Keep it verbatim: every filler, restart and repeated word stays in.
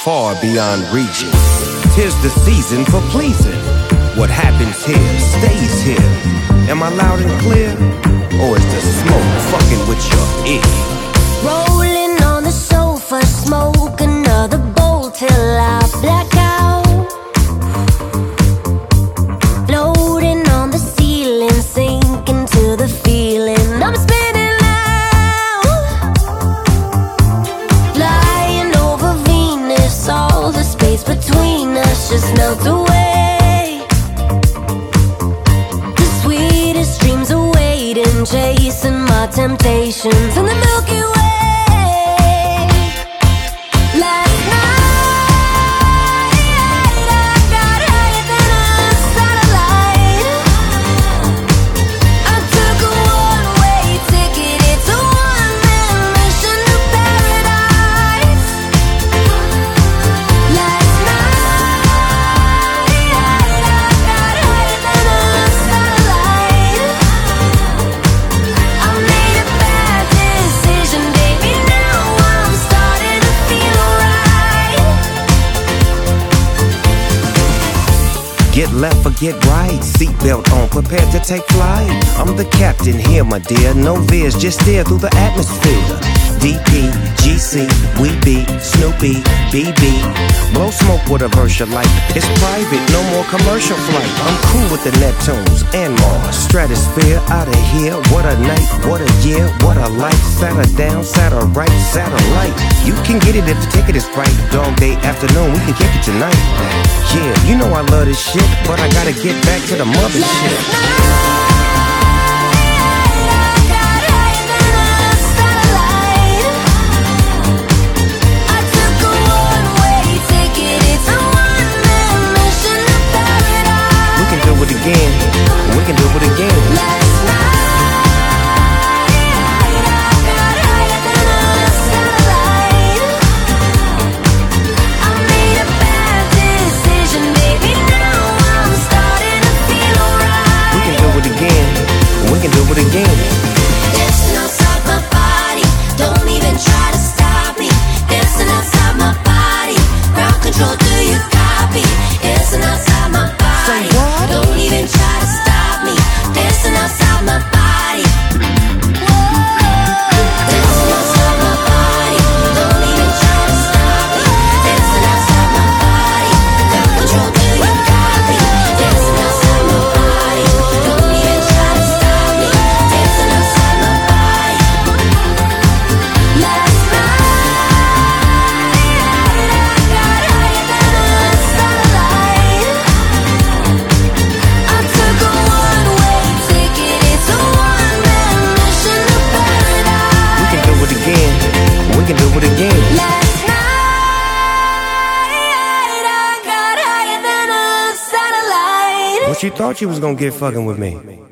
far beyond reaching. Tis the season for pleasing. What happens here stays here. Am I loud and clear? Or is the smoke fucking with your ear? Rolling on the sofa, smoke another bowl till I black out. Floating on the ceiling, sinking to the feeling. I'm spinning now, flying over Venus. All the space between us just melts away. The sweetest dreams are waiting, chasing my temptations in the Milky Way. Get left or get right, seatbelt on, prepared to take flight. I'm the captain here, my dear, no veers, just steer through the atmosphere. D P, G C, we be, Snoopy, B B. Blow smoke with a verse you like. It's private, no more commercial flight. I'm cool with the Neptunes and Mars. Stratosphere, out of here, what a night, what a year, what a life. Sat her down, sat her right, satellite. You can get it if the ticket is right. Dog day afternoon, we can kick it tonight. Yeah, you know I love this shit, but I gotta get back to the mothership. Again, we can do it again. Last night, I got higher than a satellite. I made a bad decision, baby. Now I'm starting to feel alright. We can do it again. We can do it again. Dancing outside my body, don't even try to stop me. Dancing outside my body, ground control, do you copy? Dancing outside my body. Say what? Don't even try to stop me. Dancing outside my body. Dancing outside my body. Don't even try to stop me. Dancing outside my body. Ground control, do you copy? Dancing outside my body. Don't even try to stop me. Dancing outside my body. Last night, I got higher than a satellite. I took a one-way ticket, it's a one-man mission to paradise. We can do it again. We can do it again. Last night, I got higher than a satellite. What you thought you was gonna get fucking with me?